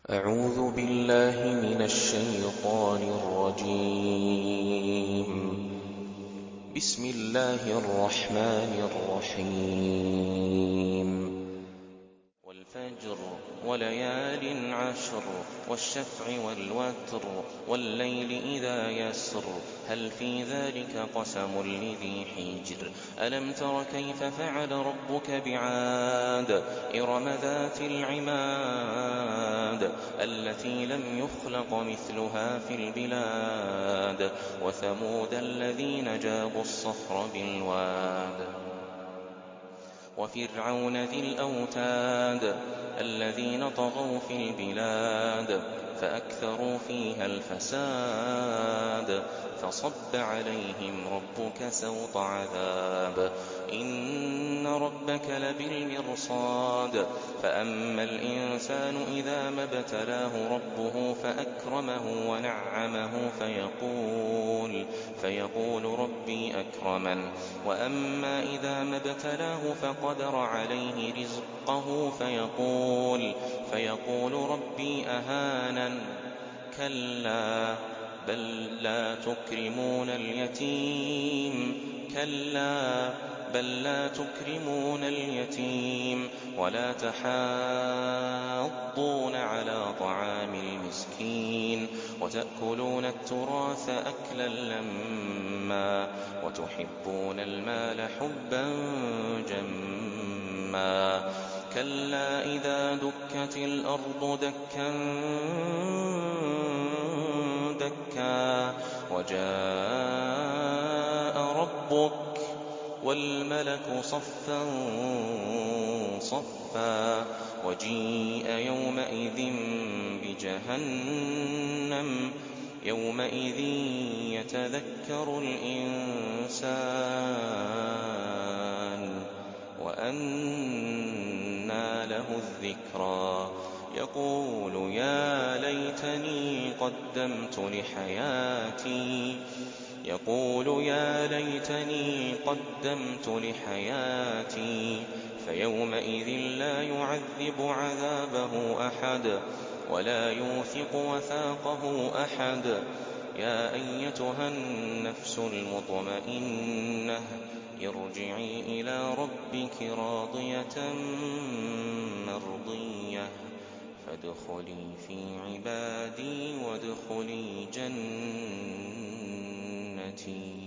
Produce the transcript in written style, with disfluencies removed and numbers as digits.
أعوذ بالله من الشيطان الرجيم. بسم الله الرحمن الرحيم. والفجر وليال عشر والشفع والوتر والليل إذا يسر هل في ذلك قسم لذي حجر ألم تر كيف فعل ربك بعاد إرم ذات العماد التي لم يخلق مثلها في البلاد وثمود الذين جابوا الصخر بالواد وفرعون ذي الأوتاد الذين طغوا في البلاد فأكثروا فيها الفساد فصب عليهم ربك سوط عذاب إن ربك لبالمرصاد فأما الإنسان إذا ما ابتلاه ربه فأكرمه ونعمه فيقول ربي أكرمن وأما إذا ما ابتلاه فقدر عليه رزقه فيقول ربي أهانن كلا بل لا تكرمون اليتيم ولا تحاضون على طعام المسكين وتأكلون التراث أكلا لما وتحبون المال حبا جما كلا إذا دكت الأرض دكا دكا وجاء ربك والملك صفا صفا وجيء يومئذ بجهنم يومئذ يتذكر الإنسان وأنى له الذكرى يقول يا ليتني قدمت لحياتي فيومئذ لا يعذب عذابه أحد ولا يوثق وثاقه أحد يا أيتها النفس المطمئنة ارجعي إلى ربك راضية مرضية فادخلي في عبادي وادخلي جنتي.